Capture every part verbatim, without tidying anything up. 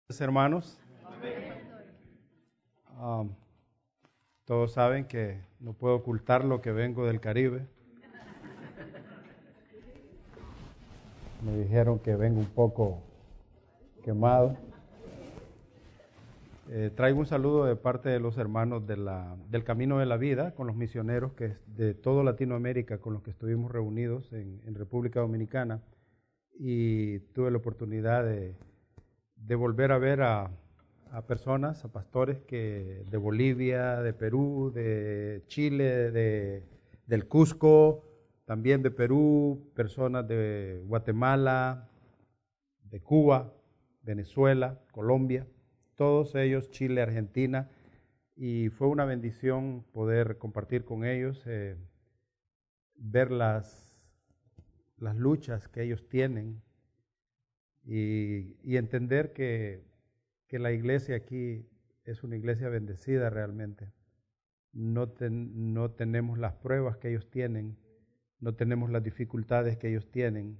Hermanos, um, todos saben que no puedo ocultar lo que vengo del Caribe. Me dijeron que vengo un poco quemado. Eh, traigo un saludo de parte de los hermanos de la, del Camino de la Vida, con los misioneros que de toda Latinoamérica con los que estuvimos reunidos en, en República Dominicana, y tuve la oportunidad de, de volver a ver a a personas, a pastores que de Bolivia, de Perú, de Chile, de, del Cusco, también de Perú, personas de Guatemala, de Cuba, Venezuela, Colombia, todos ellos, Chile, Argentina, y fue una bendición poder compartir con ellos, eh, ver las, las luchas que ellos tienen y, y entender que que la iglesia aquí es una iglesia bendecida realmente. No, ten, no tenemos las pruebas que ellos tienen, no tenemos las dificultades que ellos tienen.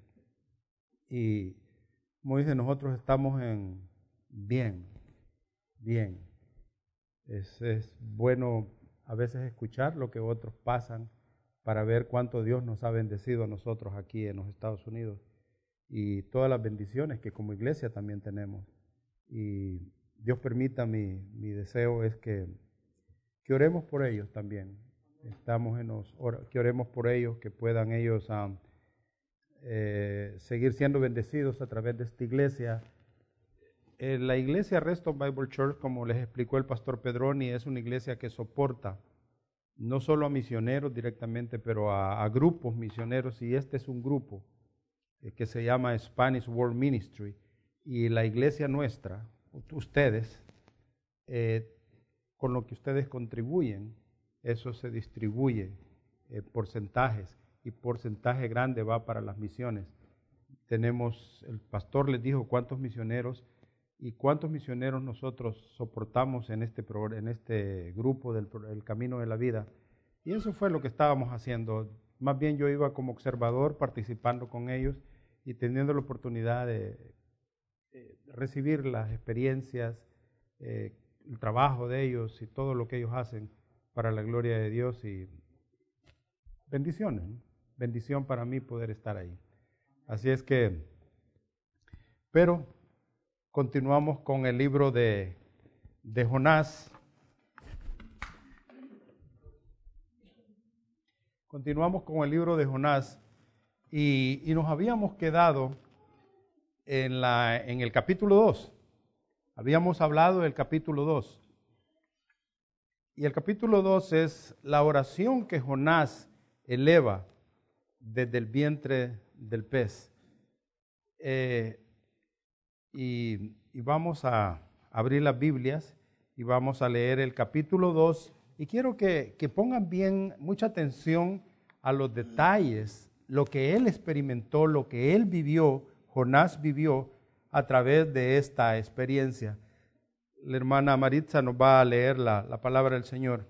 Y como dicen, nosotros estamos en bien, bien. Es, es bueno a veces escuchar lo que otros pasan para ver cuánto Dios nos ha bendecido a nosotros aquí en los Estados Unidos y todas las bendiciones que como iglesia también tenemos. Y Dios permita, mi, mi deseo es que, que oremos por ellos también. Estamos en los, que oremos por ellos, que puedan ellos um, eh, seguir siendo bendecidos a través de esta iglesia. Eh, la iglesia Reston Bible Church, como les explicó el pastor Pedroni, es una iglesia que soporta no solo a misioneros directamente, pero a, a grupos misioneros, y este es un grupo eh, que se llama Spanish World Ministry. Y la iglesia nuestra, ustedes, eh, con lo que ustedes contribuyen, eso se distribuye eh, porcentajes, y porcentaje grande va para las misiones. Tenemos, el pastor les dijo cuántos misioneros y cuántos misioneros nosotros soportamos en este, en este grupo del el Camino de la Vida. Y eso fue lo que estábamos haciendo. Más bien yo iba como observador, participando con ellos y teniendo la oportunidad de Eh, recibir las experiencias, eh, el trabajo de ellos y todo lo que ellos hacen para la gloria de Dios, y bendiciones, ¿no? Bendición para mí poder estar ahí. Así es que, pero continuamos con el libro de, de Jonás. Continuamos con el libro de Jonás y, y nos habíamos quedado En, la, en el capítulo dos, habíamos hablado del capítulo dos, y el capítulo dos es la oración que Jonás eleva desde el vientre del pez. Eh, y, y vamos a abrir las Biblias y vamos a leer el capítulo dos, y quiero que, que pongan bien mucha atención a los detalles, lo que él experimentó, lo que él vivió. Jonás vivió a través de esta experiencia. La hermana Maritza nos va a leer la, la palabra del Señor.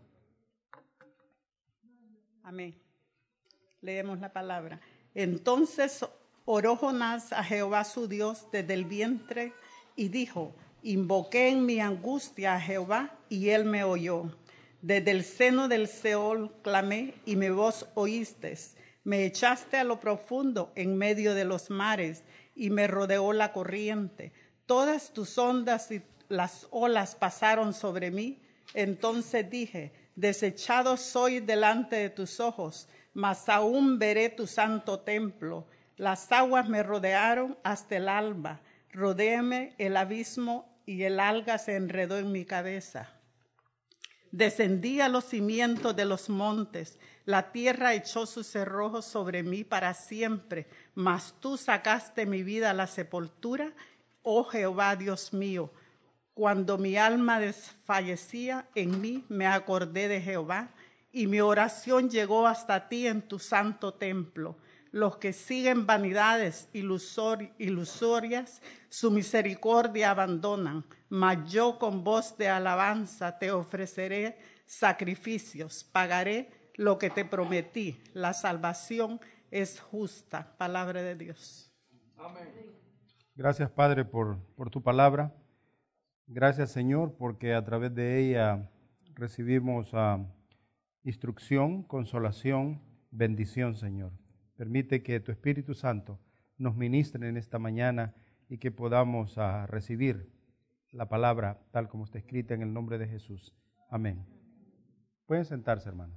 Amén. Leemos la palabra. Entonces oró Jonás a Jehová su Dios desde el vientre y dijo: invoqué en mi angustia a Jehová y él me oyó. Desde el seno del Seol clamé y mi voz oístes. Me echaste a lo profundo en medio de los mares y me rodeó la corriente. Todas tus ondas y las olas pasaron sobre mí. Entonces dije: desechado soy delante de tus ojos, mas aún veré tu santo templo. Las aguas me rodearon hasta el alba. Rodéame el abismo y el alga se enredó en mi cabeza. Descendí a los cimientos de los montes, la tierra echó sus cerrojos sobre mí para siempre, mas tú sacaste mi vida a la sepultura, oh Jehová Dios mío. Cuando mi alma desfallecía en mí, me acordé de Jehová, y mi oración llegó hasta ti en tu santo templo. Los que siguen vanidades ilusor, ilusorias, su misericordia abandonan, mas yo con voz de alabanza te ofreceré sacrificios, pagaré lo que te prometí. La salvación es justa. Palabra de Dios. Amén. Gracias, Padre, por, por tu palabra. Gracias, Señor, porque a través de ella recibimos uh, instrucción, consolación, bendición, Señor. Permite que tu Espíritu Santo nos ministre en esta mañana y que podamos uh, recibir la palabra tal como está escrita en el nombre de Jesús. Amén. Pueden sentarse, hermano.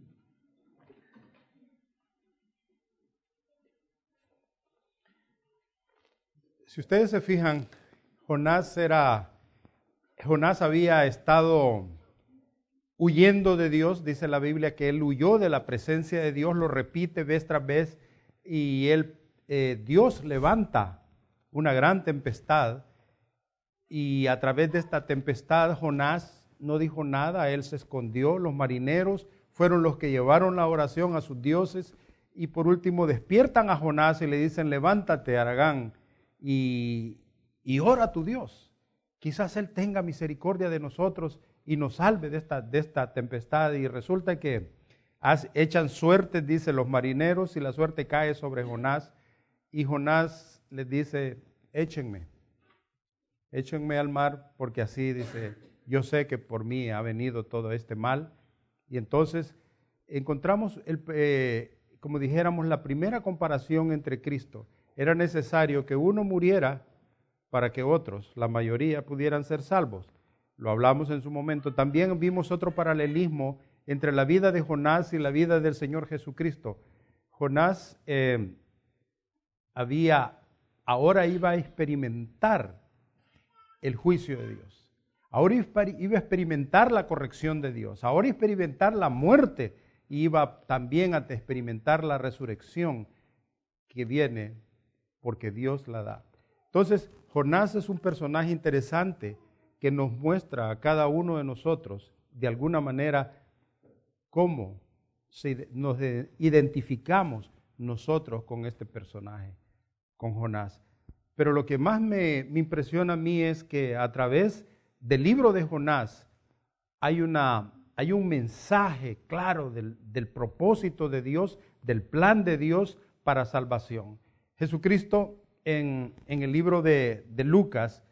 Si ustedes se fijan, Jonás era, Jonás había estado huyendo de Dios. Dice la Biblia que él huyó de la presencia de Dios, lo repite vez tras vez, y él, eh, Dios levanta una gran tempestad, y a través de esta tempestad Jonás no dijo nada, él se escondió. Los marineros fueron los que llevaron la oración a sus dioses, y por último despiertan a Jonás y le dicen: levántate, Aragán, y, y ora a tu Dios. Quizás Él tenga misericordia de nosotros y nos salve de esta, de esta tempestad. Y resulta que echan suertes, dice los marineros, y la suerte cae sobre Jonás. Y Jonás les dice: échenme, échenme al mar, porque así, dice, yo sé que por mí ha venido todo este mal. Y entonces encontramos, el, eh, como dijéramos, la primera comparación entre Cristo. Era necesario que uno muriera para que otros, la mayoría, pudieran ser salvos. Lo hablamos en su momento. También vimos otro paralelismo entre la vida de Jonás y la vida del Señor Jesucristo. Jonás eh, había, ahora iba a experimentar el juicio de Dios. Ahora iba a experimentar la corrección de Dios. Ahora iba a experimentar la muerte y iba también a experimentar la resurrección que viene porque Dios la da. Entonces, Jonás es un personaje interesante que nos muestra a cada uno de nosotros, de alguna manera, cómo nos identificamos nosotros con este personaje, con Jonás. Pero lo que más me, me impresiona a mí es que a través del libro de Jonás hay, una, hay un mensaje claro del, del propósito de Dios, del plan de Dios para salvación. Jesucristo en, en el libro de, de Lucas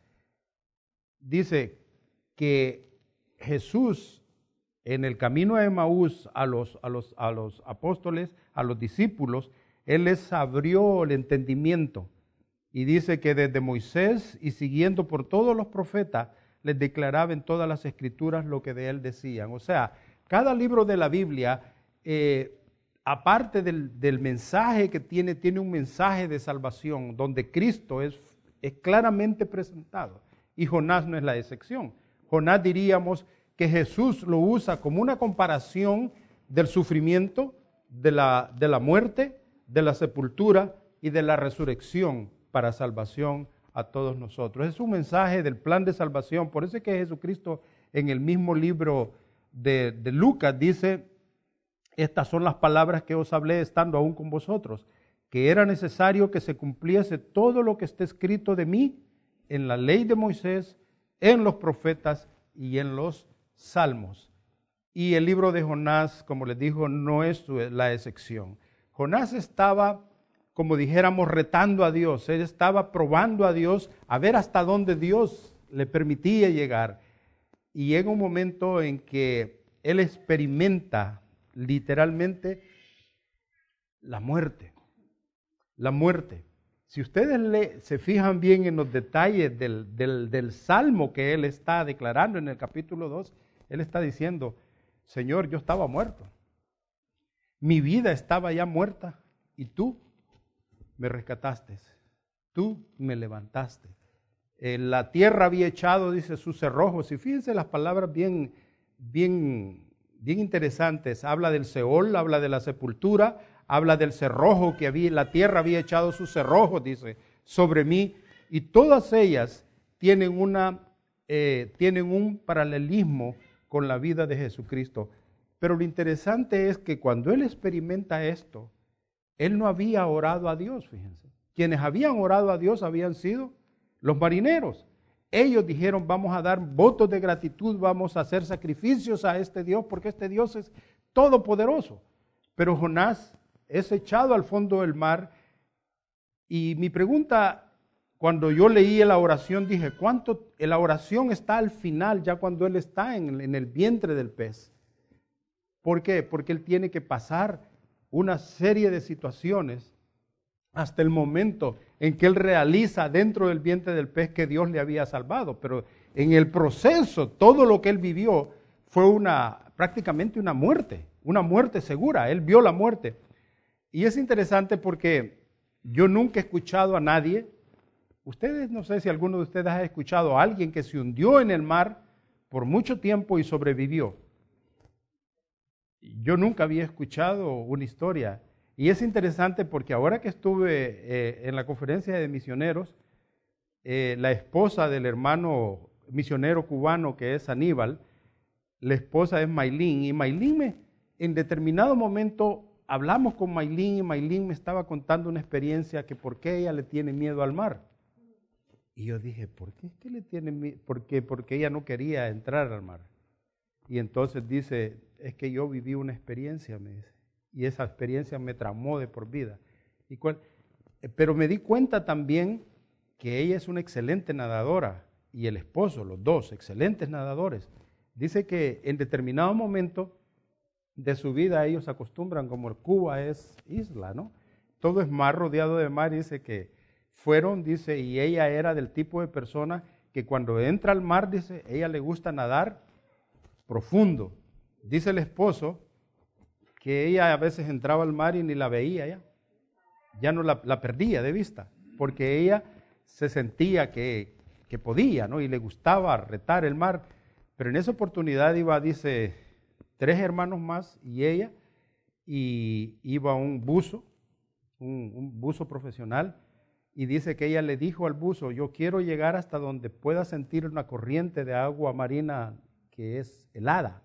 dice que Jesús en el camino de Emaús a los, a, los, a los apóstoles, a los discípulos, Él les abrió el entendimiento y dice que desde Moisés y siguiendo por todos los profetas les declaraba en todas las escrituras lo que de Él decían. O sea, cada libro de la Biblia eh, aparte del, del mensaje que tiene, tiene un mensaje de salvación donde Cristo es, es claramente presentado. Y Jonás no es la excepción. Jonás diríamos que Jesús lo usa como una comparación del sufrimiento, de la, de la muerte, de la sepultura y de la resurrección para salvación a todos nosotros. Es un mensaje del plan de salvación. Por eso es que Jesucristo en el mismo libro de, de Lucas dice: estas son las palabras que os hablé estando aún con vosotros, que era necesario que se cumpliese todo lo que está escrito de mí en la ley de Moisés, en los profetas y en los salmos. Y el libro de Jonás, como les digo, no es la excepción. Jonás estaba, como dijéramos, retando a Dios. Él estaba probando a Dios a ver hasta dónde Dios le permitía llegar. Y llega un momento en que él experimenta literalmente la muerte, la muerte. Si ustedes le, se fijan bien en los detalles del, del, del salmo que él está declarando en el capítulo dos, él está diciendo: Señor, yo estaba muerto, mi vida estaba ya muerta y tú me rescataste, tú me levantaste. Eh, la tierra había echado, dice, sus cerrojos, y fíjense las palabras bien, bien bien interesantes. Habla del Seol, habla de la sepultura, habla del cerrojo que había, la tierra había echado sus cerrojos, dice, sobre mí. Y todas ellas tienen, una, eh, tienen un paralelismo con la vida de Jesucristo. Pero lo interesante es que cuando él experimenta esto, él no había orado a Dios, fíjense. Quienes habían orado a Dios habían sido los marineros. Ellos dijeron: vamos a dar votos de gratitud, vamos a hacer sacrificios a este Dios, porque este Dios es todopoderoso. Pero Jonás es echado al fondo del mar. Y mi pregunta cuando yo leí la oración dije, ¿cuánto? La oración está al final, ya cuando él está en, en el vientre del pez. ¿Por qué? Porque él tiene que pasar una serie de situaciones hasta el momento en que él realiza dentro del vientre del pez que Dios le había salvado. Pero en el proceso, todo lo que él vivió fue una, prácticamente una muerte, una muerte segura. Él vio la muerte. Y es interesante porque yo nunca he escuchado a nadie, ustedes, no sé si alguno de ustedes ha escuchado a alguien que se hundió en el mar por mucho tiempo y sobrevivió. Yo nunca había escuchado una historia. Y es interesante porque ahora que estuve eh, en la conferencia de misioneros, eh, la esposa del hermano misionero cubano que es Aníbal, la esposa es Maylin, y Maylin me, en determinado momento hablamos con Maylin y Maylin me estaba contando una experiencia que por qué ella le tiene miedo al mar. Y yo dije, ¿por qué es que le tiene miedo? ¿Por qué? Porque ella no quería entrar al mar. Y entonces dice, es que yo viví una experiencia, me dice, y esa experiencia me traumó de por vida. Y cuál, pero me di cuenta también que ella es una excelente nadadora y el esposo, los dos, excelentes nadadores. Dice que en determinado momento de su vida ellos acostumbran, como Cuba es isla, ¿no? Todo es mar, rodeado de mar, dice que fueron, dice, y ella era del tipo de persona que cuando entra al mar, dice, ella le gusta nadar profundo. Dice el esposo que ella a veces entraba al mar y ni la veía ya, ya no la, la perdía de vista, porque ella se sentía que, que podía, ¿no? Y le gustaba retar el mar, pero en esa oportunidad iba, dice, tres hermanos más y ella, y iba un buzo, un, un buzo profesional, y dice que ella le dijo al buzo, yo quiero llegar hasta donde pueda sentir una corriente de agua marina que es helada.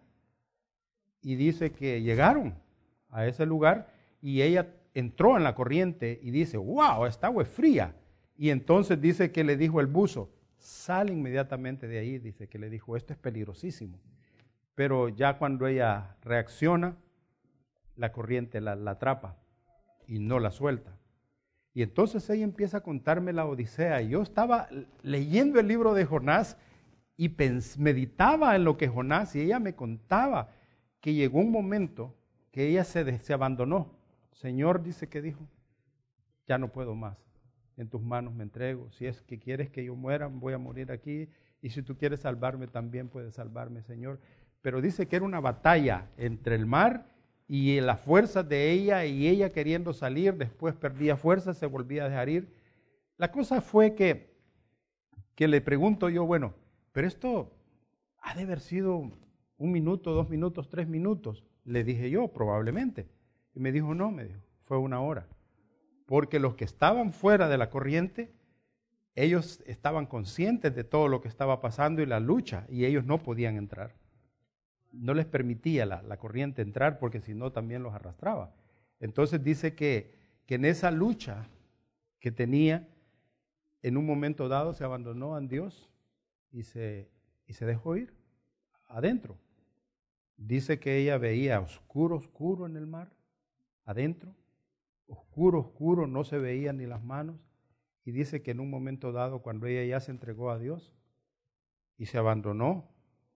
Y dice que llegaron a ese lugar y ella entró en la corriente y dice, wow, esta agua es fría. Y entonces dice que le dijo el buzo, sale inmediatamente de ahí, dice que le dijo, esto es peligrosísimo. Pero ya cuando ella reacciona, la corriente la, la atrapa y no la suelta. Y entonces ella empieza a contarme la Odisea. Y yo estaba leyendo el libro de Jonás y pens- meditaba en lo que Jonás, y ella me contaba que llegó un momento que ella se, de, se abandonó. Señor, dice que dijo, ya no puedo más, en tus manos me entrego. Si es que quieres que yo muera, voy a morir aquí. Y si tú quieres salvarme, también puedes salvarme, Señor. Pero dice que era una batalla entre el mar y las fuerzas de ella, y ella queriendo salir, después perdía fuerzas, se volvía a dejar ir. La cosa fue que, que le pregunto yo, bueno, pero esto ha de haber sido un minuto, dos minutos, tres minutos. Le dije yo, probablemente. Y me dijo, no, me dijo, fue una hora. Porque los que estaban fuera de la corriente, ellos estaban conscientes de todo lo que estaba pasando y la lucha, y ellos no podían entrar. No les permitía la, la corriente entrar, porque si no también los arrastraba. Entonces dice que, que en esa lucha que tenía, en un momento dado se abandonó a Dios y se, y se dejó ir adentro. Dice que ella veía oscuro, oscuro en el mar, adentro, oscuro, oscuro, no se veían ni las manos. Y dice que en un momento dado, cuando ella ya se entregó a Dios y se abandonó,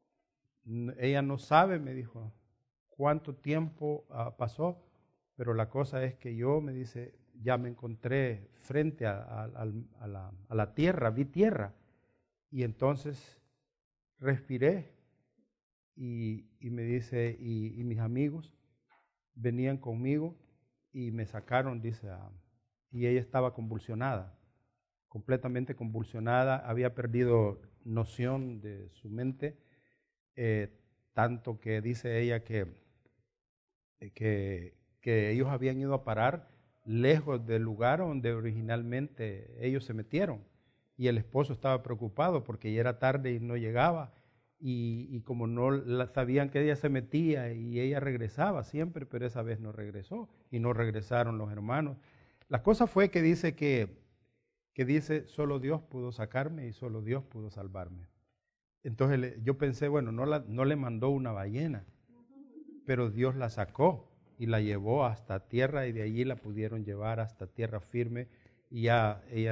ella no sabe, me dijo, cuánto tiempo uh, pasó, pero la cosa es que yo, me dice, ya me encontré frente a, a, a, a, la, a la tierra, vi tierra, y entonces respiré, y, y me dice, y, y mis amigos venían conmigo y me sacaron, dice, a, y ella estaba convulsionada, completamente convulsionada, había perdido noción de su mente, eh, tanto que dice ella que, que, que ellos habían ido a parar lejos del lugar donde originalmente ellos se metieron, y el esposo estaba preocupado porque ya era tarde y no llegaba, y, y como no la, sabían que ella se metía y ella regresaba siempre, pero esa vez no regresó y no regresaron los hermanos. La cosa fue que dice que, que dice, solo Dios pudo sacarme y solo Dios pudo salvarme. Entonces yo pensé, bueno, no, la, no le mandó una ballena, pero Dios la sacó y la llevó hasta tierra, y de allí la pudieron llevar hasta tierra firme, y ya ella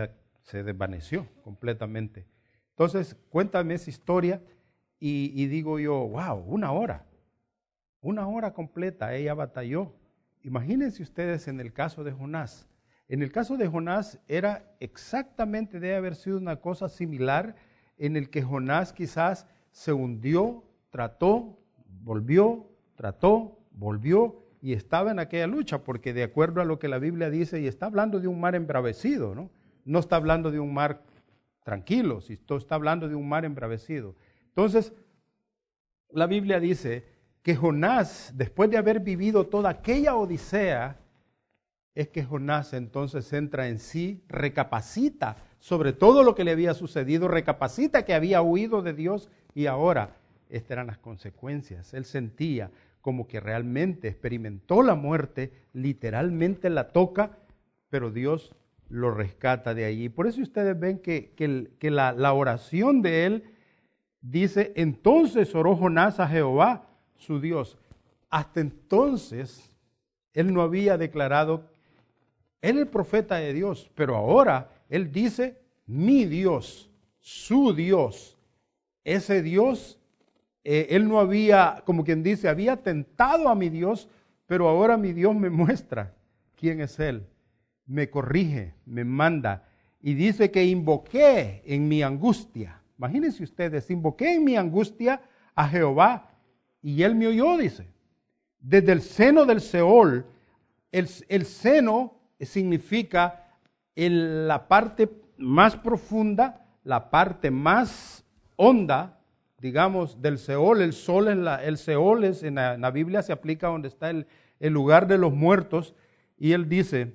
se desvaneció completamente. Entonces, cuéntame esa historia y, y digo yo, wow, una hora, una hora completa ella batalló. Imagínense ustedes en el caso de Jonás. En el caso de Jonás era exactamente, debe haber sido una cosa similar, en el que Jonás quizás se hundió, trató, volvió, trató, volvió y estaba en aquella lucha, porque de acuerdo a lo que la Biblia dice, y está hablando de un mar embravecido, ¿no? No está hablando de un mar tranquilo, sino está hablando de un mar embravecido. Entonces, la Biblia dice que Jonás, después de haber vivido toda aquella odisea, es que Jonás entonces entra en sí, recapacita sobre todo lo que le había sucedido, recapacita que había huido de Dios y ahora estas eran las consecuencias. Él sentía como que realmente experimentó la muerte, literalmente la toca, pero Dios lo rescata de allí. Por eso ustedes ven que, que, el, que la, la oración de él dice, entonces oró Jonás a Jehová, su Dios. Hasta entonces, él no había declarado, él es el profeta de Dios, pero ahora él dice, mi Dios, su Dios. Ese Dios, eh, él no había, como quien dice, había tentado a mi Dios, pero ahora mi Dios me muestra quién es él. Me corrige, me manda. Y dice que invoqué en mi angustia. Imagínense ustedes, invoqué en mi angustia a Jehová y él me oyó, dice. Desde el seno del Seol, el, el seno significa el, la parte más profunda, la parte más honda, digamos, del Seol. El sol en la, el Seol es, en la, en la Biblia se aplica donde está el, el lugar de los muertos. Y él dice,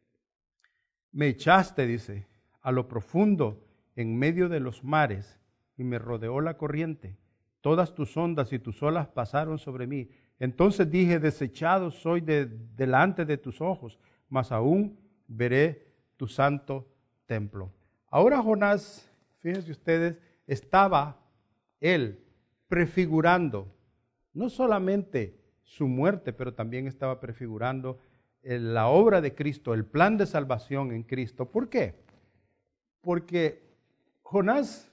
me echaste, dice, a lo profundo en medio de los mares y me rodeó la corriente. Todas tus ondas y tus olas pasaron sobre mí. Entonces dije, desechado soy de, delante de tus ojos, mas aún veré tu santo templo. Ahora Jonás, fíjense ustedes, estaba él prefigurando no solamente su muerte, pero también estaba prefigurando la obra de Cristo, el plan de salvación en Cristo. ¿Por qué? Porque Jonás,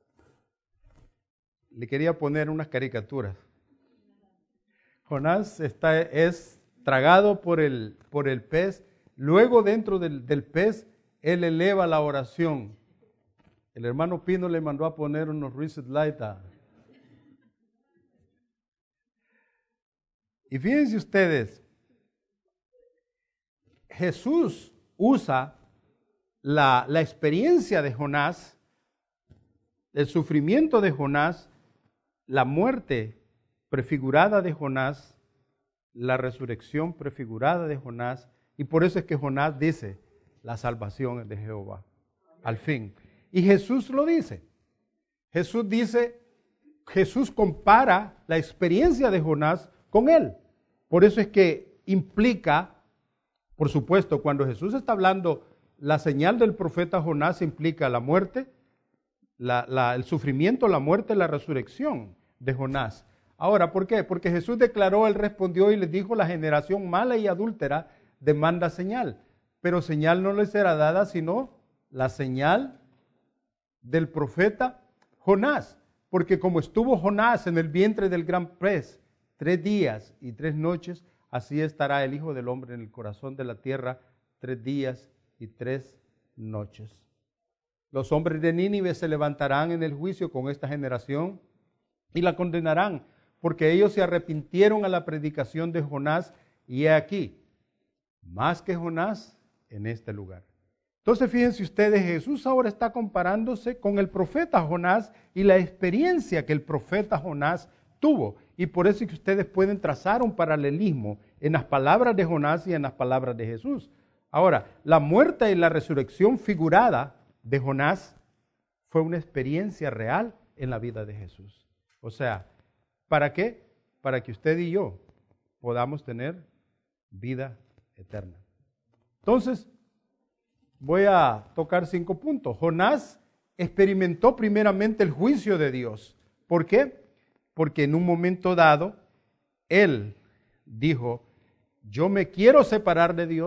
le quería poner unas caricaturas. Jonás está, es tragado por el, por el pez, luego dentro del, del pez, él eleva la oración. El hermano Pino le mandó a poner unos reset light. Y fíjense ustedes, Jesús usa la, la experiencia de Jonás, el sufrimiento de Jonás, la muerte prefigurada de Jonás, la resurrección prefigurada de Jonás, y por eso es que Jonás dice, la salvación es de Jehová, al fin. Y Jesús lo dice. Jesús dice, Jesús compara la experiencia de Jonás con él. Por eso es que implica, por supuesto, cuando Jesús está hablando, la señal del profeta Jonás implica la muerte, la, la, el sufrimiento, la muerte, la resurrección de Jonás. Ahora, ¿por qué? Porque Jesús declaró, él respondió y les dijo, la generación mala y adúltera demanda señal, pero señal no les será dada sino la señal del profeta Jonás, porque como estuvo Jonás en el vientre del gran pez tres días y tres noches, así estará el Hijo del Hombre en el corazón de la tierra tres días y tres noches. Los hombres de Nínive se levantarán en el juicio con esta generación y la condenarán, porque ellos se arrepintieron a la predicación de Jonás, y he aquí, más que Jonás en este lugar. Entonces fíjense ustedes, Jesús ahora está comparándose con el profeta Jonás y la experiencia que el profeta Jonás tuvo. Y por eso es que ustedes pueden trazar un paralelismo en las palabras de Jonás y en las palabras de Jesús. Ahora, la muerte y la resurrección figurada de Jonás fue una experiencia real en la vida de Jesús. O sea, ¿para qué? Para que usted y yo podamos tener vida eterna. Entonces, voy a tocar cinco puntos. Jonás experimentó primeramente el juicio de Dios. ¿Por qué? Porque en un momento dado, él dijo, yo me quiero separar de Dios,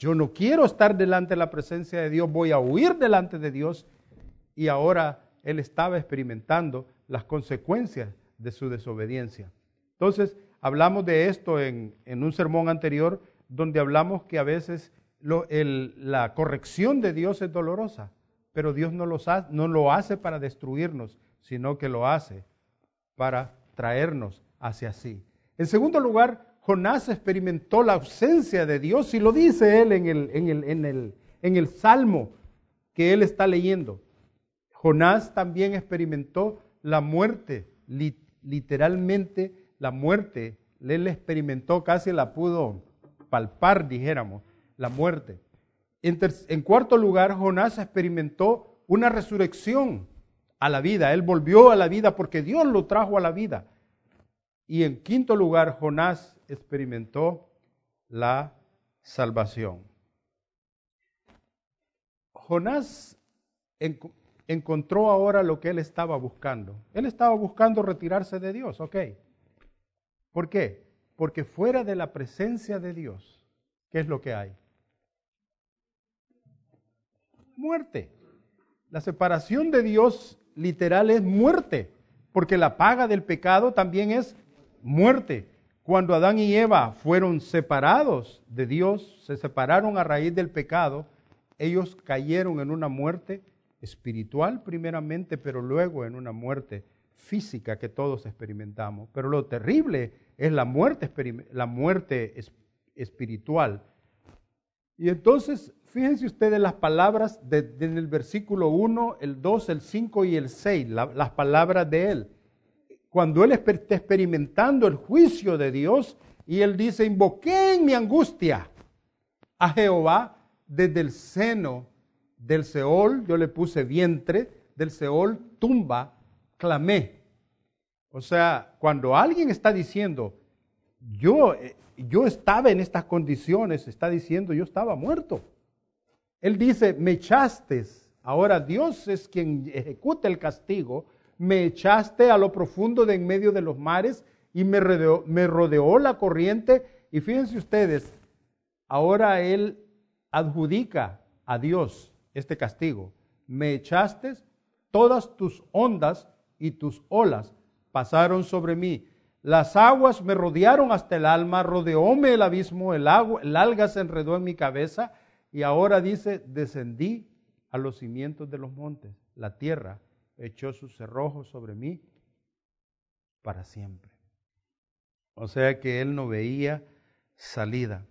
yo no quiero estar delante de la presencia de Dios, voy a huir delante de Dios. Y ahora él estaba experimentando las consecuencias de su desobediencia. Entonces, hablamos de esto en, en un sermón anterior, donde hablamos que a veces lo, el, la corrección de Dios es dolorosa, pero Dios no, los ha, no lo hace para destruirnos, sino que lo hace para traernos hacia sí. En segundo lugar, Jonás experimentó la ausencia de Dios, y lo dice él en el, en el, en el, en el Salmo que él está leyendo. Jonás también experimentó la muerte, li, literalmente la muerte. Él experimentó, casi la pudo palpar, dijéramos, la muerte. En, ter, en cuarto lugar, Jonás experimentó una resurrección a la vida. Él volvió a la vida porque Dios lo trajo a la vida. Y en quinto lugar, Jonás experimentó la salvación. Jonás en, encontró ahora lo que él estaba buscando. Él estaba buscando retirarse de Dios, ¿ok? ¿Por qué? Porque fuera de la presencia de Dios, ¿qué es lo que hay? Muerte. La separación de Dios literal es muerte, porque la paga del pecado también es muerte. Cuando Adán y Eva fueron separados de Dios, se separaron a raíz del pecado, ellos cayeron en una muerte espiritual primeramente, pero luego en una muerte física que todos experimentamos. Pero lo terrible es la muerte, la muerte espiritual. Y entonces, fíjense ustedes las palabras de, de, en el versículo uno, el dos, el cinco y el seis, la, las palabras de él. Cuando él está experimentando el juicio de Dios, y él dice, invoqué en mi angustia a Jehová desde el seno del Seol, yo le puse vientre, del Seol, tumba, clamé. O sea, cuando alguien está diciendo, yo, yo estaba en estas condiciones, está diciendo, yo estaba muerto. Él dice, me echaste, ahora Dios es quien ejecuta el castigo, me echaste a lo profundo de en medio de los mares y me rodeó, me rodeó la corriente. Y fíjense ustedes, ahora él adjudica a Dios este castigo. Me echaste, todas tus ondas y tus olas pasaron sobre mí. Las aguas me rodearon hasta el alma, rodeóme el abismo, el, agua, el alga se enredó en mi cabeza. Y ahora dice, descendí a los cimientos de los montes. La tierra echó sus cerrojos sobre mí para siempre. O sea que él no veía salida.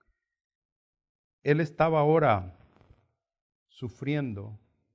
Él estaba ahora sufriendo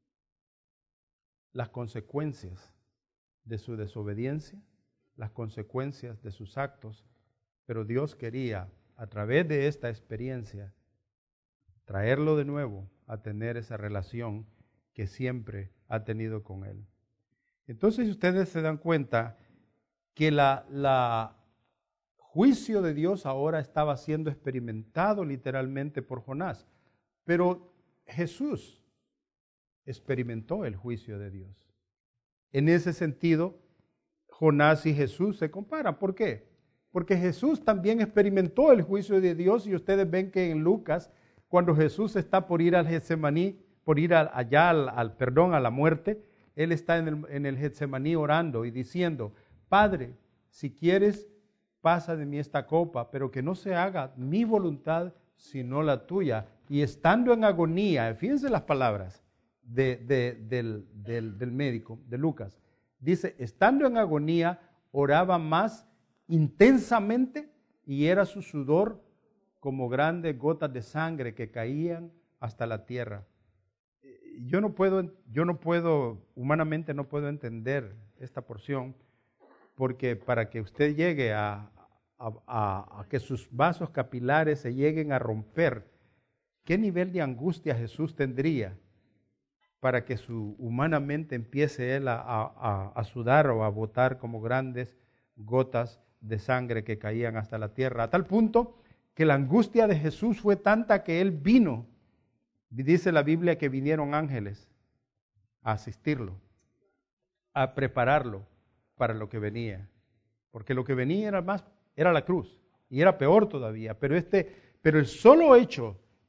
las consecuencias de su desobediencia, las consecuencias de sus actos, pero Dios quería, a través de esta experiencia, traerlo de nuevo a tener esa relación que siempre ha tenido con él. Entonces ustedes se dan cuenta que la, la juicio de Dios ahora estaba siendo experimentado literalmente por Jonás, pero Jesús experimentó el juicio de Dios. En ese sentido, Jonás y Jesús se comparan. ¿Por qué? Porque Jesús también experimentó el juicio de Dios, y ustedes ven que en Lucas, cuando Jesús está por ir al Getsemaní, por ir al, allá al, al perdón, a la muerte, él está en el, en el Getsemaní orando y diciendo, Padre, si quieres, pasa de mí esta copa, pero que no se haga mi voluntad, sino la tuya. Y estando en agonía, fíjense las palabras de, de, del, del, del médico, de Lucas, dice, estando en agonía, oraba más intensamente, y era su sudor como grandes gotas de sangre que caían hasta la tierra. Yo no puedo, yo no puedo, humanamente no puedo entender esta porción, porque para que usted llegue a, a, a, a que sus vasos capilares se lleguen a romper, ¿qué nivel de angustia Jesús tendría para que su, humanamente empiece él a, a, a sudar o a botar como grandes gotas de sangre que caían hasta la tierra? A tal punto que la angustia de Jesús fue tanta que él vino. Dice la Biblia que vinieron ángeles a asistirlo, a prepararlo para lo que venía. Porque lo que venía era más, era la cruz, y era peor todavía. Pero, este, pero el solo hecho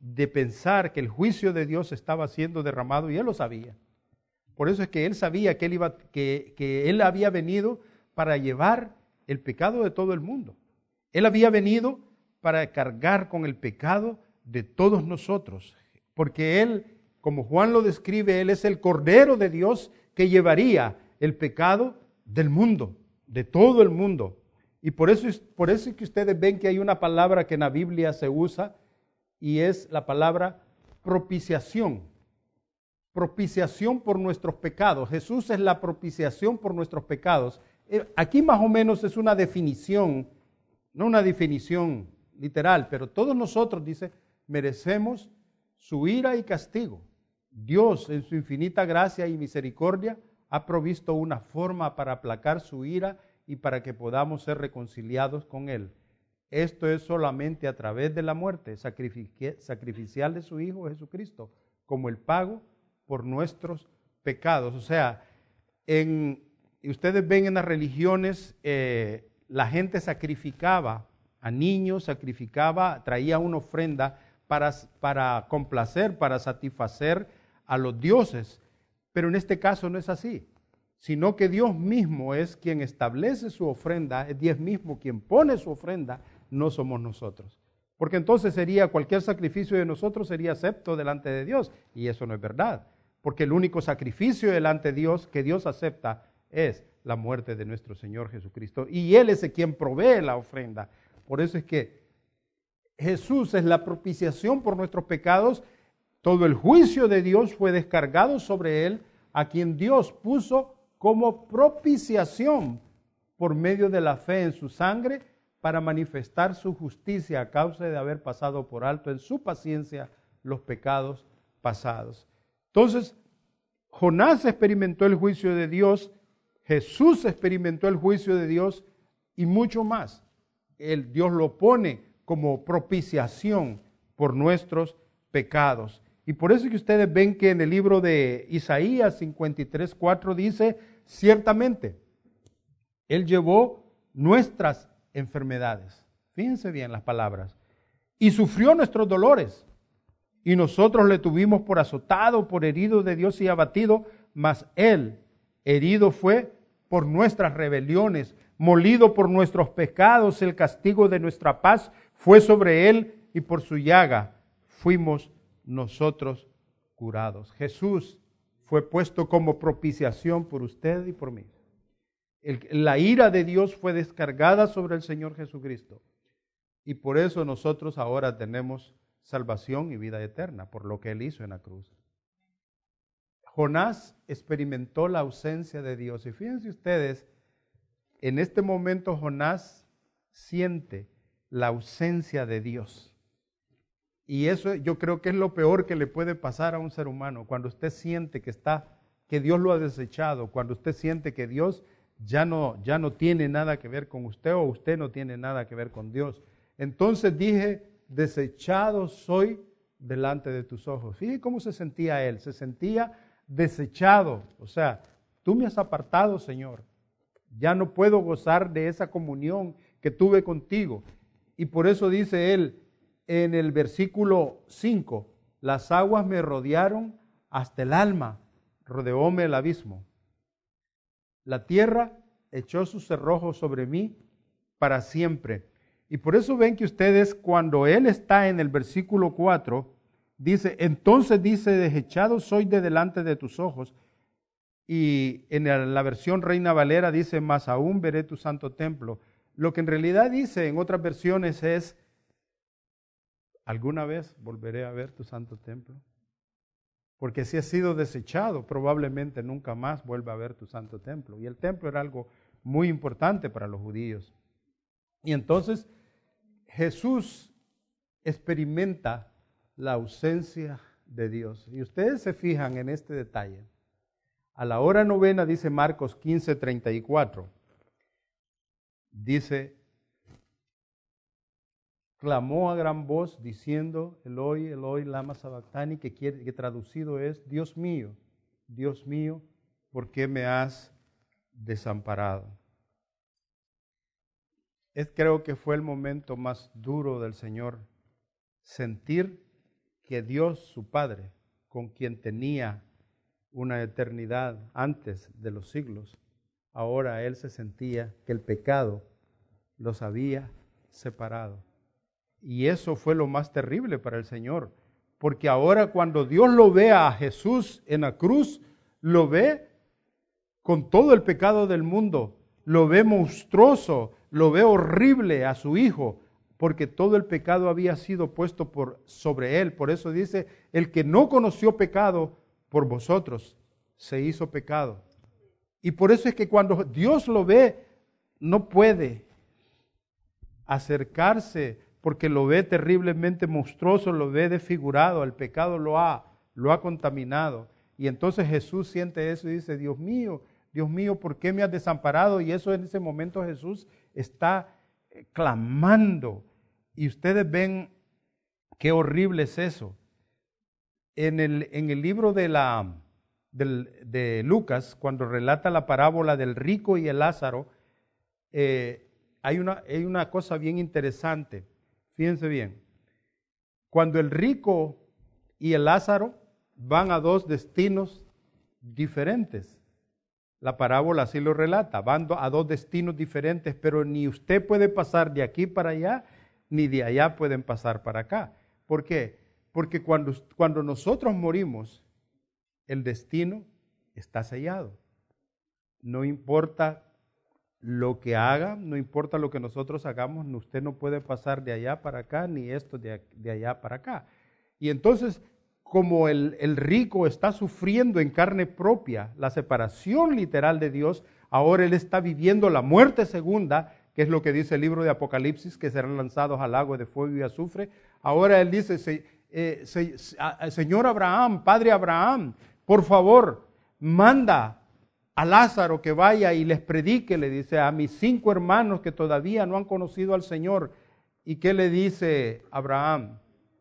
de pensar que el juicio de Dios estaba siendo derramado y él lo sabía. Por eso es que él sabía que él, iba, que, que él había venido para llevar el pecado de todo el mundo. Él había venido para cargar con el pecado de todos nosotros. Porque él, como Juan lo describe, él es el Cordero de Dios que llevaría el pecado del mundo, de todo el mundo. Y por eso, es, por eso es que ustedes ven que hay una palabra que en la Biblia se usa y es la palabra propiciación. Propiciación por nuestros pecados. Jesús es la propiciación por nuestros pecados. Aquí más o menos es una definición, no una definición literal, pero todos nosotros, dice, merecemos su ira y castigo. Dios, en su infinita gracia y misericordia, ha provisto una forma para aplacar su ira y para que podamos ser reconciliados con Él. Esto es solamente a través de la muerte sacrificial de su Hijo Jesucristo, como el pago por nuestros pecados. O sea, en, ustedes ven en las religiones, eh, la gente sacrificaba a niños, sacrificaba, traía una ofrenda para, para complacer, para satisfacer a los dioses. Pero en este caso no es así, sino que Dios mismo es quien establece su ofrenda, es Dios mismo quien pone su ofrenda, no somos nosotros. Porque entonces sería, cualquier sacrificio de nosotros sería acepto delante de Dios, y eso no es verdad. Porque el único sacrificio delante de Dios que Dios acepta es la muerte de nuestro Señor Jesucristo. Y Él es el quien provee la ofrenda. Por eso es que Jesús es la propiciación por nuestros pecados. Todo el juicio de Dios fue descargado sobre Él, a quien Dios puso como propiciación por medio de la fe en su sangre para manifestar su justicia a causa de haber pasado por alto en su paciencia los pecados pasados. Entonces, Jonás experimentó el juicio de Dios, Jesús experimentó el juicio de Dios y mucho más. El Dios lo pone como propiciación por nuestros pecados. Y por eso que ustedes ven que en el libro de Isaías cincuenta y tres, cuatro dice, ciertamente, Él llevó nuestras enfermedades. Fíjense bien las palabras. Y sufrió nuestros dolores. Y nosotros le tuvimos por azotado, por herido de Dios y abatido, mas Él herido fue por nuestras rebeliones, molido por nuestros pecados, el castigo de nuestra paz fue sobre Él y por su llaga fuimos nosotros curados. Jesús fue puesto como propiciación por usted y por mí. El, la ira de Dios fue descargada sobre el Señor Jesucristo. Y por eso nosotros ahora tenemos salvación y vida eterna, por lo que Él hizo en la cruz. Jonás experimentó la ausencia de Dios. Y fíjense ustedes, en este momento Jonás siente la ausencia de Dios. Y eso yo creo que es lo peor que le puede pasar a un ser humano, cuando usted siente que está, que Dios lo ha desechado, cuando usted siente que Dios ya no, ya no tiene nada que ver con usted o usted no tiene nada que ver con Dios. Entonces dije, desechado soy delante de tus ojos. Fíjate cómo se sentía él, se sentía desechado, o sea, tú me has apartado, Señor, ya no puedo gozar de esa comunión que tuve contigo. Y por eso dice él, en el versículo cinco, las aguas me rodearon hasta el alma, rodeóme el abismo. La tierra echó sus cerrojos sobre mí para siempre. Y por eso ven que ustedes, cuando él está en el versículo cuatro, dice, entonces dice, desechado soy de delante de tus ojos. Y en la versión Reina Valera dice, más aún veré tu santo templo. Lo que en realidad dice en otras versiones es, ¿alguna vez volveré a ver tu santo templo? Porque si has sido desechado, probablemente nunca más vuelva a ver tu santo templo. Y el templo era algo muy importante para los judíos. Y entonces Jesús experimenta la ausencia de Dios. Y ustedes se fijan en este detalle. A la hora novena, dice Marcos quince, treinta y cuatro, dice, clamó a gran voz diciendo, Eloi, Eloi, lama sabactani, que, quiere, que traducido es, Dios mío, Dios mío, ¿por qué me has desamparado? Es, creo que fue el momento más duro del Señor, sentir que Dios, su Padre, con quien tenía una eternidad antes de los siglos, ahora él se sentía que el pecado los había separado. Y eso fue lo más terrible para el Señor, porque ahora cuando Dios lo ve a Jesús en la cruz, lo ve con todo el pecado del mundo, lo ve monstruoso, lo ve horrible a su Hijo, porque todo el pecado había sido puesto por, sobre él. Por eso dice, el que no conoció pecado por vosotros, se hizo pecado. Y por eso es que cuando Dios lo ve, no puede acercarse, porque lo ve terriblemente monstruoso, lo ve desfigurado, el pecado lo ha, lo ha contaminado. Y entonces Jesús siente eso y dice, Dios mío, Dios mío, ¿por qué me has desamparado? Y eso en ese momento Jesús está clamando. Y ustedes ven qué horrible es eso. En el, en el libro de, la, de, de Lucas, cuando relata la parábola del rico y el Lázaro, eh, hay, una, hay una cosa bien interesante. Fíjense bien. Cuando el rico y el Lázaro van a dos destinos diferentes, la parábola así lo relata, van a dos destinos diferentes, pero ni usted puede pasar de aquí para allá, ni de allá pueden pasar para acá. ¿Por qué? Porque cuando, cuando nosotros morimos, el destino está sellado. No importa lo que haga, no importa lo que nosotros hagamos, usted no puede pasar de allá para acá, ni esto de, de allá para acá. Y entonces, como el, el rico está sufriendo en carne propia la separación literal de Dios, ahora él está viviendo la muerte segunda, que es lo que dice el libro de Apocalipsis, que serán lanzados al lago de fuego y azufre. Ahora él dice, se, eh, se, Señor Abraham, Padre Abraham, por favor, manda a Lázaro que vaya y les predique, le dice a mis cinco hermanos que todavía no han conocido al Señor. ¿Y qué le dice Abraham?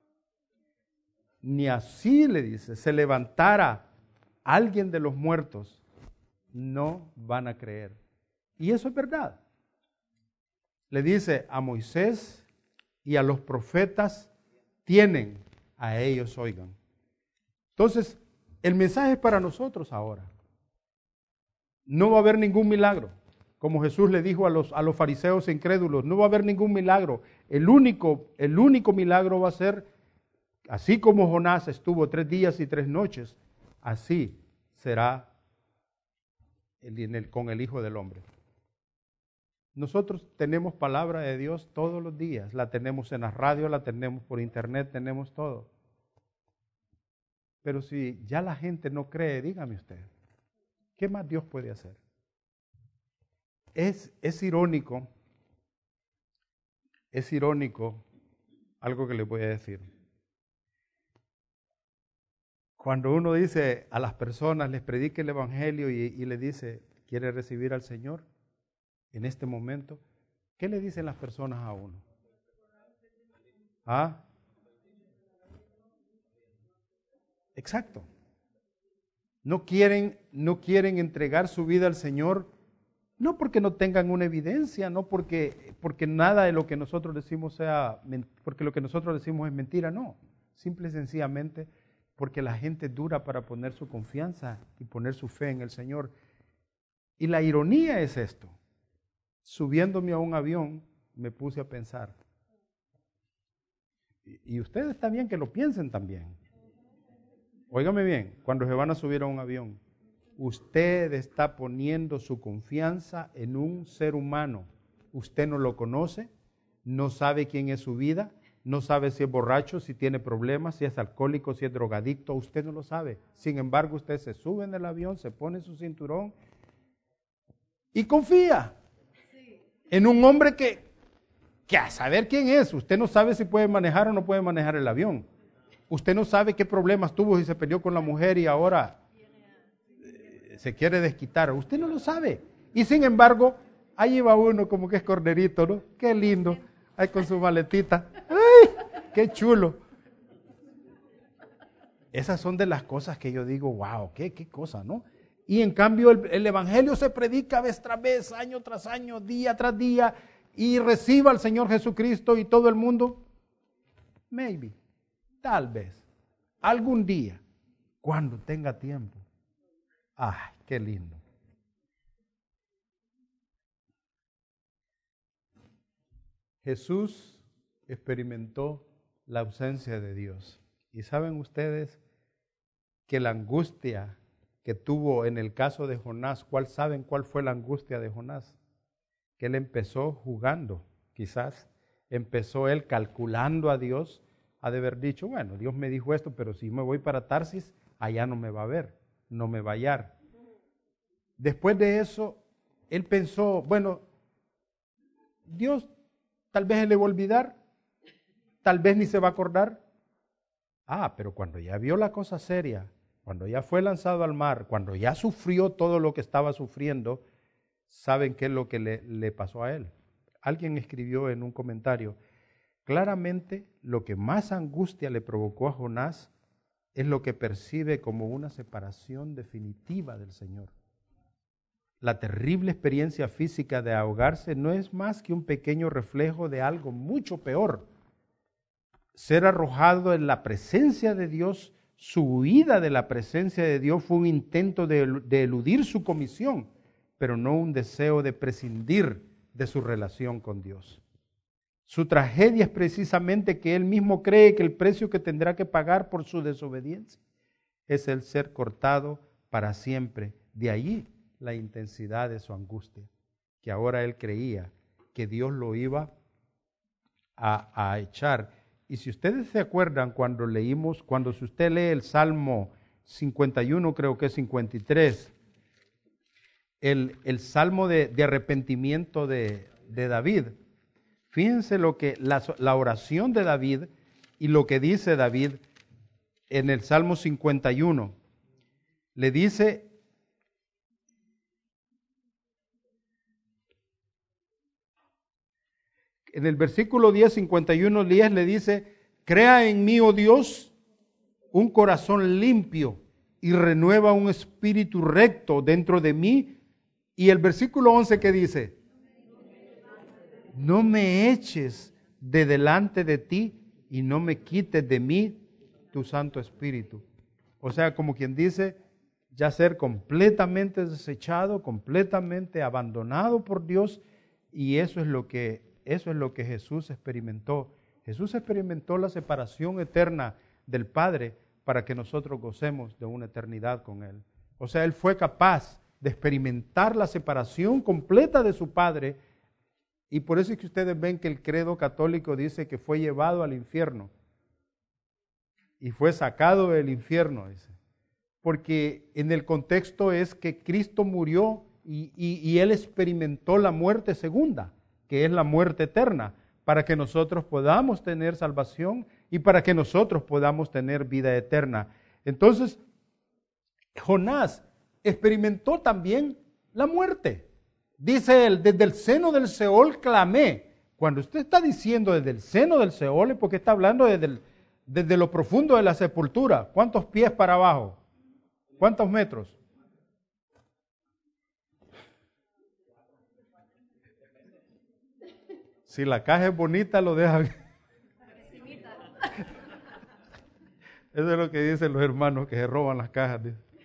Ni así, le dice, se levantara alguien de los muertos, no van a creer. Y eso es verdad. Le dice a Moisés y a los profetas, tienen, a ellos oigan. Entonces, el mensaje es para nosotros ahora. No va a haber ningún milagro. Como Jesús le dijo a los, a los fariseos incrédulos, no va a haber ningún milagro. El único, el único milagro va a ser, así como Jonás estuvo tres días y tres noches, así será el, el, con el Hijo del Hombre. Nosotros tenemos palabra de Dios todos los días. La tenemos en la radio, la tenemos por internet, tenemos todo. Pero si ya la gente no cree, dígame usted, ¿qué más Dios puede hacer? Es, es irónico, es irónico algo que les voy a decir. Cuando uno dice a las personas, les predica el Evangelio y, y le dice, ¿quiere recibir al Señor en este momento? ¿Qué le dicen las personas a uno? ¿Ah? Exacto. No quieren, no quieren entregar su vida al Señor, no porque no tengan una evidencia, no porque, porque nada de lo que nosotros decimos sea, porque lo que nosotros decimos es mentira, no. Simple y sencillamente porque la gente es dura para poner su confianza y poner su fe en el Señor. Y la ironía es esto. Subiéndome a un avión, me puse a pensar. Y, y ustedes también que lo piensen también. Óigame bien, cuando se van a subir a un avión, usted está poniendo su confianza en un ser humano. Usted no lo conoce, no sabe quién es su vida, no sabe si es borracho, si tiene problemas, si es alcohólico, si es drogadicto, usted no lo sabe. Sin embargo, usted se sube en el avión, se pone su cinturón y confía en un hombre que, que a saber quién es. Usted no sabe si puede manejar o no puede manejar el avión. Usted no sabe qué problemas tuvo si se peleó con la mujer y ahora eh, se quiere desquitar. Usted no lo sabe. Y sin embargo, ahí va uno como que es corderito, ¿no? Qué lindo. Ahí con su maletita. ¡Ay! ¡Qué chulo! Esas son de las cosas que yo digo, wow, qué, qué cosa, ¿no? Y en cambio el, el Evangelio se predica vez tras vez, año tras año, día tras día, y reciba al Señor Jesucristo y todo el mundo. Maybe, tal vez. algún día, cuando tenga tiempo. ¡Ay, qué lindo! Jesús experimentó la ausencia de Dios. Y saben ustedes que la angustia que tuvo en el caso de Jonás, ¿cuál saben cuál fue la angustia de Jonás? Que él empezó jugando, quizás. Empezó él calculando a Dios, ha de haber dicho, bueno, Dios me dijo esto, pero si me voy para Tarsis, allá no me va a ver, no me va a hallar. Después de eso, él pensó, bueno, Dios tal vez él le va a olvidar, tal vez ni se va a acordar. Ah, pero cuando ya vio la cosa seria, cuando ya fue lanzado al mar, cuando ya sufrió todo lo que estaba sufriendo, ¿saben qué es lo que le, le pasó a él? Alguien escribió en un comentario, claramente lo que más angustia le provocó a Jonás es lo que percibe como una separación definitiva del Señor. La terrible experiencia física de ahogarse no es más que un pequeño reflejo de algo mucho peor. Ser arrojado en la presencia de Dios, su huida de la presencia de Dios fue un intento de, de eludir su comisión, pero no un deseo de prescindir de su relación con Dios. Su tragedia es precisamente que él mismo cree que el precio que tendrá que pagar por su desobediencia es el ser cortado para siempre. De allí la intensidad de su angustia, que ahora él creía que Dios lo iba a, a echar. Y si ustedes se acuerdan cuando leímos, cuando si usted lee el Salmo cincuenta y uno, creo que es cincuenta y tres, el, el Salmo de, de arrepentimiento de, de David, fíjense lo que la, la oración de David y lo que dice David en el Salmo cincuenta y uno. Le dice, en el versículo diez, cincuenta y uno, diez le dice, crea en mí, oh Dios, un corazón limpio y renueva un espíritu recto dentro de mí. Y el versículo once que dice, no me eches de delante de ti y no me quites de mí tu Santo Espíritu. O sea, como quien dice, ya ser completamente desechado, completamente abandonado por Dios, y eso es lo que, eso es lo que Jesús experimentó. Jesús experimentó la separación eterna del Padre para que nosotros gocemos de una eternidad con Él. O sea, Él fue capaz de experimentar la separación completa de su Padre, y por eso es que ustedes ven que el credo católico dice que fue llevado al infierno y fue sacado del infierno, dice. Porque en el contexto es que Cristo murió y, y, y Él experimentó la muerte segunda, que es la muerte eterna, para que nosotros podamos tener salvación y para que nosotros podamos tener vida eterna. Entonces, Jonás experimentó también la muerte. Dice él, desde el seno del Seol clamé. Cuando usted está diciendo desde el seno del Seol es porque está hablando desde, el, desde lo profundo de la sepultura. ¿Cuántos pies para abajo? ¿Cuántos metros? Si la caja es bonita, lo dejan. Eso es lo que dicen los hermanos que se roban las cajas.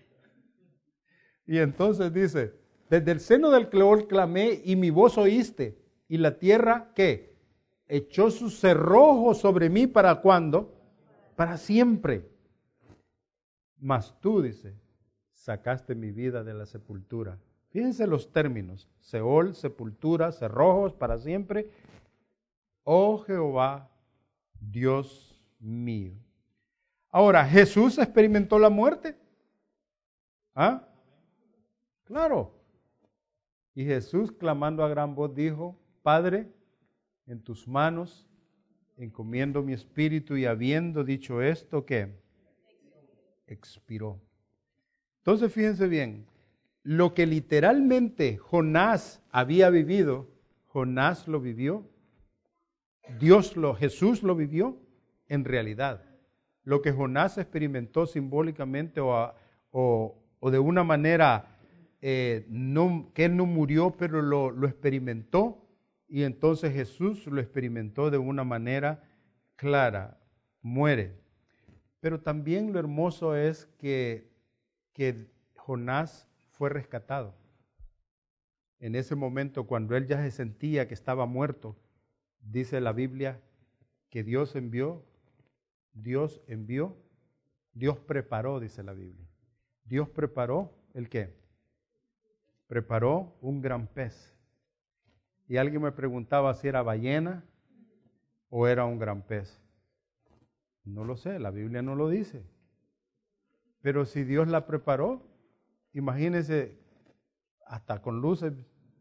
Y entonces dice, desde el seno del Seol clamé y mi voz oíste. Y la tierra, ¿qué? Echó sus cerrojos sobre mí, ¿para cuándo? Para siempre. Mas tú, dice, sacaste mi vida de la sepultura. Fíjense los términos. Seol, sepultura, cerrojos, para siempre. Oh Jehová, Dios mío. Ahora, ¿Jesús experimentó la muerte? ¿Ah? Claro. Y Jesús, clamando a gran voz, dijo, Padre, en tus manos encomiendo mi espíritu, y habiendo dicho esto, ¿qué? Expiró. Entonces, fíjense bien, lo que literalmente Jonás había vivido, Jonás lo vivió, Dios lo, Jesús lo vivió en realidad. Lo que Jonás experimentó simbólicamente o, a, o, o de una manera eh, no, que él no murió, pero lo, lo experimentó, y entonces Jesús lo experimentó de una manera clara, muere. Pero también lo hermoso es que, que Jonás fue rescatado. En ese momento, cuando él ya se sentía que estaba muerto, dice la Biblia que Dios envió, Dios envió, Dios preparó, dice la Biblia. Dios preparó, ¿el qué? Preparó un gran pez. Y alguien me preguntaba si era ballena o era un gran pez. No lo sé, la Biblia no lo dice. Pero si Dios la preparó, imagínense, hasta con luces.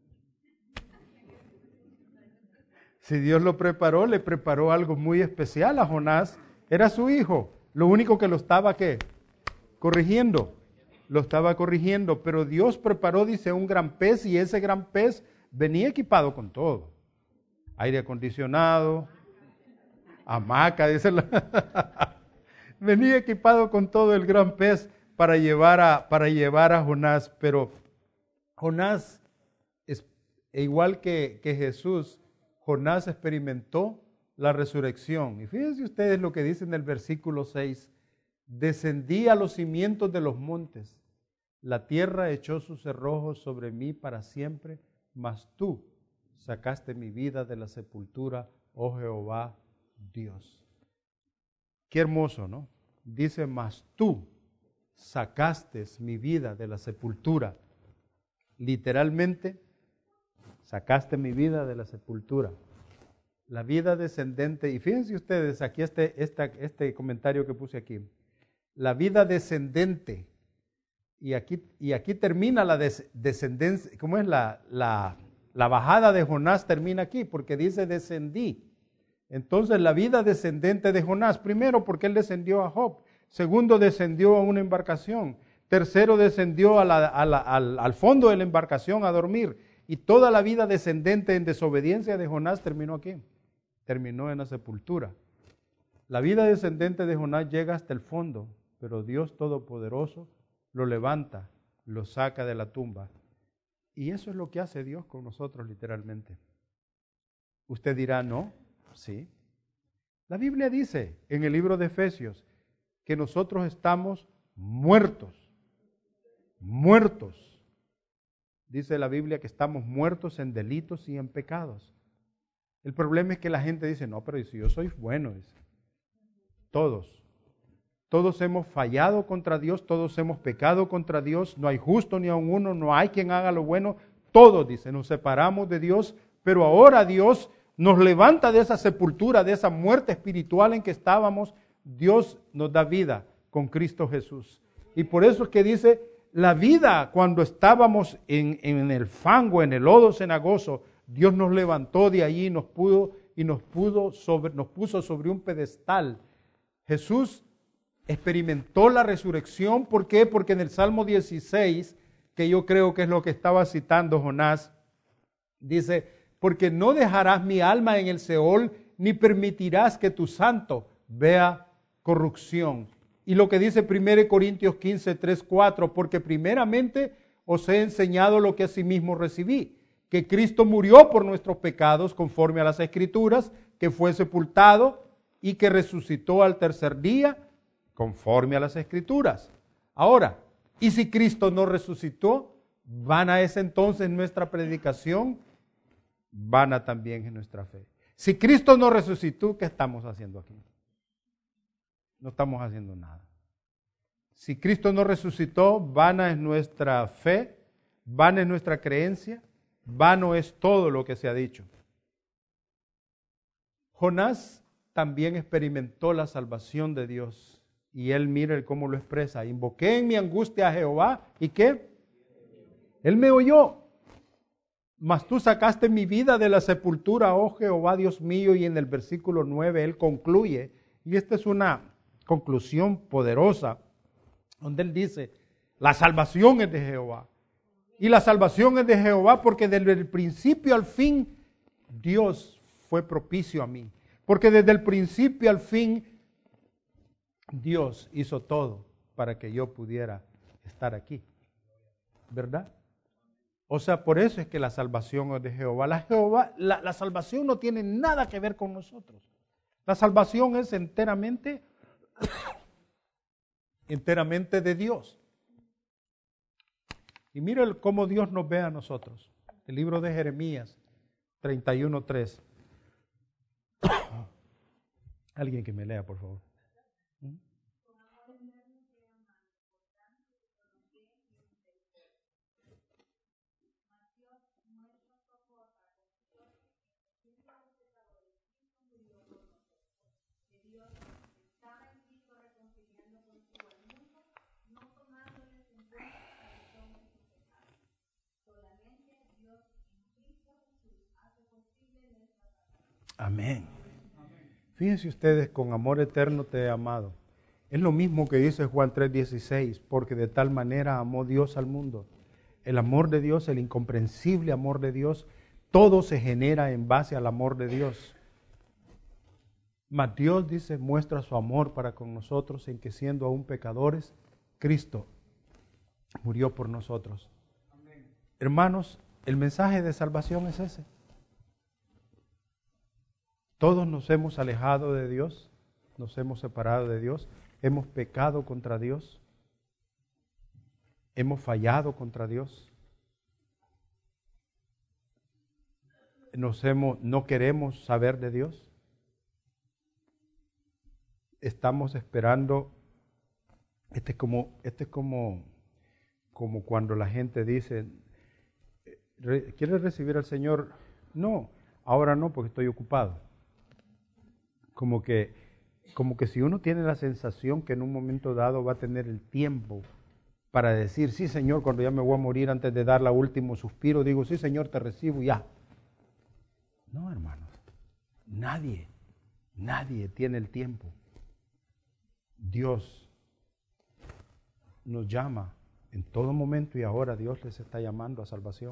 Si Dios lo preparó, le preparó algo muy especial a Jonás. Era su hijo. Lo único que lo estaba, ¿qué? Corrigiendo. Lo estaba corrigiendo. Pero Dios preparó, dice, un gran pez, y ese gran pez venía equipado con todo. Aire acondicionado, hamaca, dice la... venía equipado con todo el gran pez para llevar a, para llevar a Jonás. Pero Jonás, es, igual que, que Jesús, Jonás experimentó la resurrección. Y fíjense ustedes lo que dice en el versículo seis. Descendí a los cimientos de los montes. La tierra echó sus cerrojos sobre mí para siempre, mas tú sacaste mi vida de la sepultura, oh Jehová Dios. Qué hermoso, ¿no? Dice, mas tú sacaste mi vida de la sepultura. Literalmente, sacaste mi vida de la sepultura. La vida descendente, y fíjense ustedes, aquí este, esta, este comentario que puse aquí. La vida descendente, y aquí, y aquí termina la des, descendencia, ¿cómo es? La, la, la bajada de Jonás termina aquí, porque dice descendí. Entonces la vida descendente de Jonás, primero porque él descendió a Job, segundo descendió a una embarcación, tercero descendió a la, a la, al, al fondo de la embarcación a dormir, y toda la vida descendente en desobediencia de Jonás terminó aquí, terminó en la sepultura. La vida descendente de Jonás llega hasta el fondo, pero Dios Todopoderoso lo levanta, lo saca de la tumba. Y eso es lo que hace Dios con nosotros literalmente. Usted dirá, no, sí. La Biblia dice en el libro de Efesios que nosotros estamos muertos, muertos. Dice la Biblia que estamos muertos en delitos y en pecados. El problema es que la gente dice, no, pero si yo soy bueno, dice. Todos. Todos hemos fallado contra Dios, todos hemos pecado contra Dios, no hay justo ni aun uno, no hay quien haga lo bueno. Todos, dice, nos separamos de Dios, pero ahora Dios nos levanta de esa sepultura, de esa muerte espiritual en que estábamos. Dios nos da vida con Cristo Jesús. Y por eso es que dice, la vida cuando estábamos en, en el fango, en el lodo cenagoso, Dios nos levantó de allí y nos pudo, y nos pudo sobre, nos puso sobre un pedestal. Jesús experimentó la resurrección. ¿Por qué? Porque en el Salmo dieciséis, que yo creo que es lo que estaba citando Jonás, dice, porque no dejarás mi alma en el Seol, ni permitirás que tu santo vea corrupción. Y lo que dice primera Corintios quince, tres, cuatro, porque primeramente os he enseñado lo que asimismo recibí, que Cristo murió por nuestros pecados conforme a las Escrituras, que fue sepultado y que resucitó al tercer día conforme a las Escrituras. Ahora, ¿y si Cristo no resucitó? ¿Vana es entonces nuestra predicación? Vana también es nuestra fe. Si Cristo no resucitó, ¿qué estamos haciendo aquí? No estamos haciendo nada. Si Cristo no resucitó, vana es nuestra fe, vana es nuestra creencia, vano es todo lo que se ha dicho. Jonás también experimentó la salvación de Dios. Y él, mire cómo lo expresa. Invoqué en mi angustia a Jehová. ¿Y qué? Él me oyó. Mas tú sacaste mi vida de la sepultura, oh Jehová Dios mío. Y en el versículo nueve él concluye. Y esta es una conclusión poderosa. Donde él dice, la salvación es de Jehová. Y la salvación es de Jehová porque desde el principio al fin Dios fue propicio a mí. Porque desde el principio al fin Dios hizo todo para que yo pudiera estar aquí. ¿Verdad? O sea, por eso es que la salvación es de Jehová. La, Jehová la, la salvación no tiene nada que ver con nosotros. La salvación es enteramente enteramente de Dios. Y mira cómo Dios nos ve a nosotros. El libro de Jeremías treinta y uno, tres. Alguien que me lea, por favor. ¿Mm? Amén. Fíjense ustedes, con amor eterno te he amado. Es lo mismo que dice Juan tres dieciséis, porque de tal manera amó Dios al mundo. El amor de Dios, el incomprensible amor de Dios, todo se genera en base al amor de Dios. Mas Dios dice, muestra su amor para con nosotros en que siendo aún pecadores, Cristo murió por nosotros. Amén. Hermanos, el mensaje de salvación es ese. Todos nos hemos alejado de Dios, nos hemos separado de Dios, hemos pecado contra Dios, hemos fallado contra Dios, nos hemos, no queremos saber de Dios, estamos esperando, este es como, este es como, como cuando la gente dice, ¿quieres recibir al Señor? No, ahora no porque estoy ocupado. Como que, como que si uno tiene la sensación que en un momento dado va a tener el tiempo para decir, sí Señor, cuando ya me voy a morir, antes de dar la último suspiro, digo, sí Señor, te recibo ya. No, hermanos, nadie, nadie tiene el tiempo. Dios nos llama en todo momento y ahora Dios les está llamando a salvación.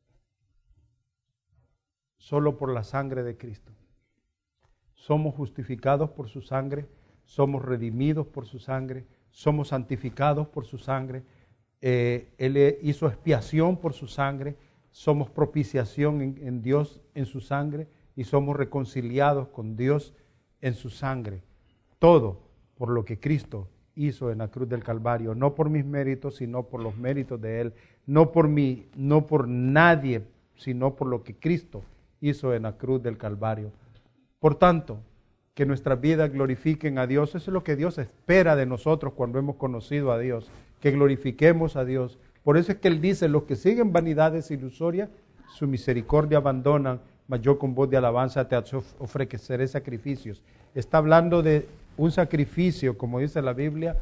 Solo por la sangre de Cristo. Somos justificados por su sangre, somos redimidos por su sangre, somos santificados por su sangre, eh, Él hizo expiación por su sangre, somos propiciación en, en Dios en su sangre y somos reconciliados con Dios en su sangre. Todo por lo que Cristo hizo en la cruz del Calvario, no por mis méritos, sino por los méritos de Él, no por mí, no por nadie, sino por lo que Cristo hizo en la cruz del Calvario. Por tanto, que nuestras vidas glorifiquen a Dios. Eso es lo que Dios espera de nosotros cuando hemos conocido a Dios, que glorifiquemos a Dios. Por eso es que Él dice, los que siguen vanidades ilusorias, su misericordia abandonan, mas yo con voz de alabanza te ofreceré sacrificios. Está hablando de un sacrificio, como dice la Biblia,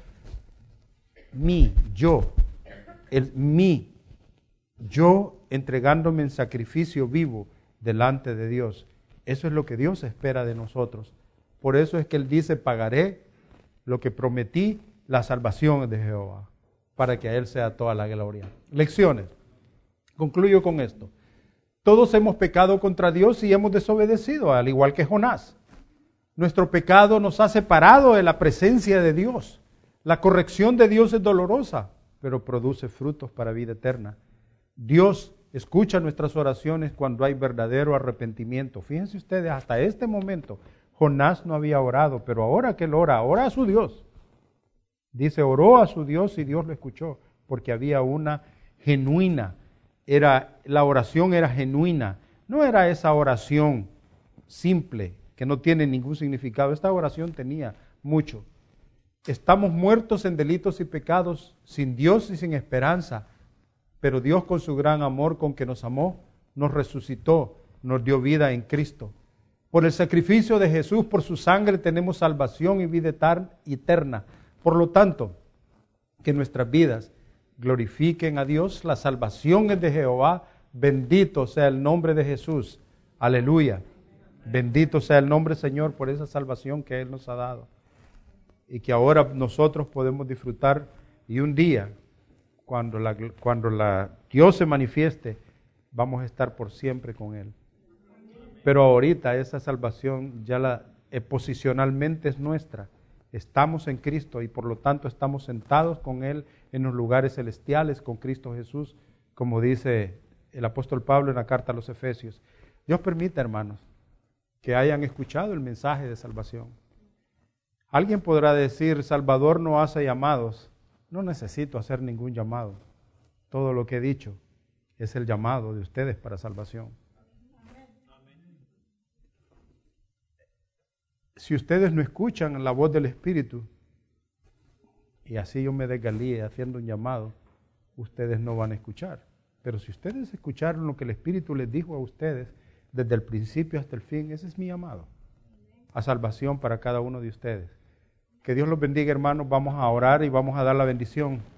mí, yo, el mí, yo entregándome en sacrificio vivo delante de Dios. Eso es lo que Dios espera de nosotros. Por eso es que Él dice, pagaré lo que prometí, la salvación de Jehová, para que a Él sea toda la gloria. Lecciones. Concluyo con esto. Todos hemos pecado contra Dios y hemos desobedecido, al igual que Jonás. Nuestro pecado nos ha separado de la presencia de Dios. La corrección de Dios es dolorosa, pero produce frutos para vida eterna. Dios escucha nuestras oraciones cuando hay verdadero arrepentimiento. Fíjense ustedes, hasta este momento, Jonás no había orado, pero ahora que él ora, ora a su Dios. Dice, oró a su Dios y Dios lo escuchó, porque había una genuina, era, la oración era genuina, no era esa oración simple, que no tiene ningún significado. Esta oración tenía mucho. Estamos muertos en delitos y pecados, sin Dios y sin esperanza. Pero Dios, con su gran amor con que nos amó, nos resucitó, nos dio vida en Cristo. Por el sacrificio de Jesús, por su sangre, tenemos salvación y vida eterna. Por lo tanto, que nuestras vidas glorifiquen a Dios. La salvación es de Jehová. Bendito sea el nombre de Jesús. Aleluya. Bendito sea el nombre, Señor, por esa salvación que Él nos ha dado. Y que ahora nosotros podemos disfrutar. Y un día, Cuando, la, cuando la Dios se manifieste, vamos a estar por siempre con Él. Pero ahorita esa salvación ya la, eh, posicionalmente es nuestra. Estamos en Cristo y por lo tanto estamos sentados con Él en los lugares celestiales con Cristo Jesús, como dice el apóstol Pablo en la carta a los Efesios. Dios permita, hermanos, que hayan escuchado el mensaje de salvación. Alguien podrá decir, Salvador no hace llamados. No necesito hacer ningún llamado. Todo lo que he dicho es el llamado de ustedes para salvación. Si ustedes no escuchan la voz del Espíritu, y así yo me desgalíe haciendo un llamado, ustedes no van a escuchar. Pero si ustedes escucharon lo que el Espíritu les dijo a ustedes, desde el principio hasta el fin, ese es mi llamado, a salvación para cada uno de ustedes. Que Dios los bendiga, hermanos. Vamos a orar y vamos a dar la bendición.